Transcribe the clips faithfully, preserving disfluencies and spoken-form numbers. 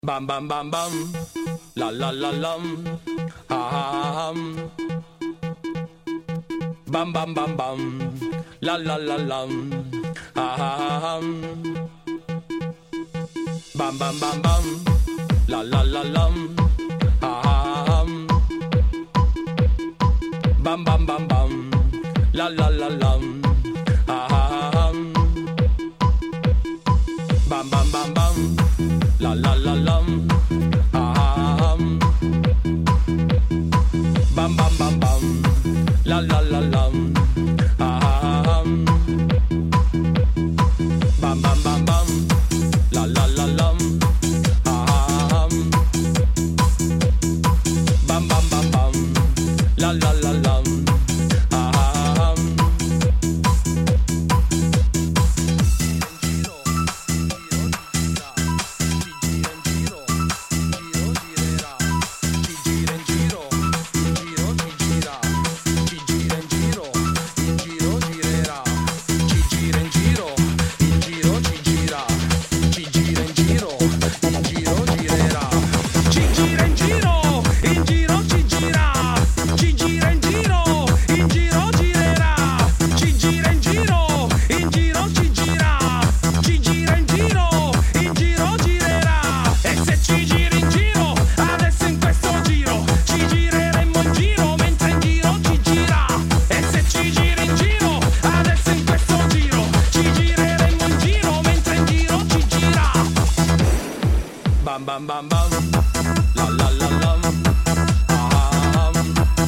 Bam bam bam bam, la la la lam, ha ha ha hum. Bam bam bam bam, la la la lam, ha ha ha hum. Bam bam bam bam, la la la lam, ha ha ha hum. Bam bam bam bam, la la la lam, ha ha ha hum. Bam bam bam bam, la la la lam, ha ha ha hum. Bam bam bam bam, la la la lam, ha ha ha hum. Bam bam bam bam, la la la lam, ha ha ha hum. Bam bam bam bam, la la la lam, ha ha ha hum. Bam bam bam bam, la la la lam, ha ha ha hum.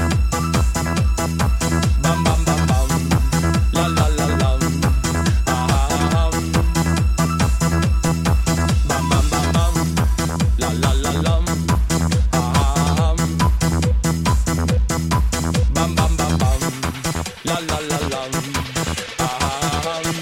Bam bam bam bam, la la la lam, ha ha ha hum. Bam bam bam bam, la la la lam, ha ha ha hum. Bam bam bam bam, la la la lam, ha ha ha hum.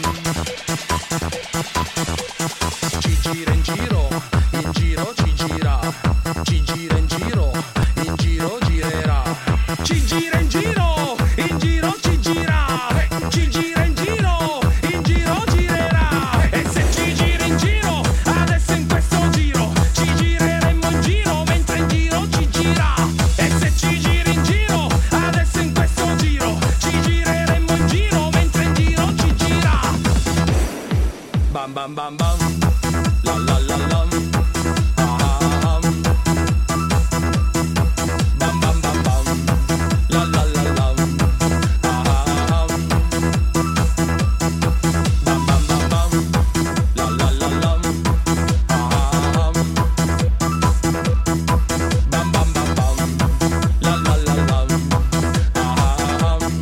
Ci gira in giro, in giro ci gira, ci gira in giro, in giro girerà. Ci gira in giro, in giro ci gira, ci gira in giro, in giro girerà. E se ci gira in giro, adesso in questo giro, ci gireremo in giro mentre in giro ci gira. E se ci gira in giro, adesso in questo giro, ci gireremo in giro mentre in giro ci gira. Bam bam bam bam, la la la lam, ha ha ha hum. Bam bam bam bam, la la la lam, ha ha ha hum. Bam bam bam bam, la la la lam, ha ha ha hum. Bam bam bam bam, la la la lam, ha ha ha hum.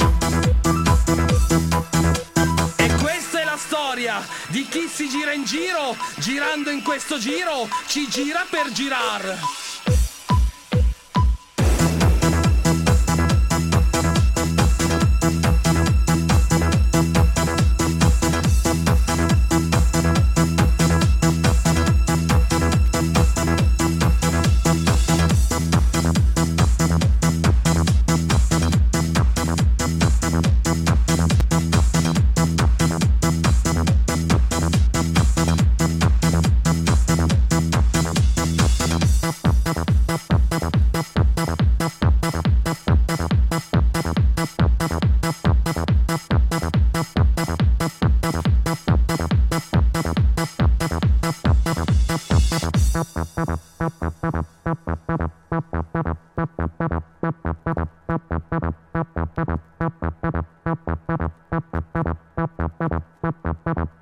E questa è la storia di chi si gira in giro, girando in questo giro, ci gira per girar. Thank you.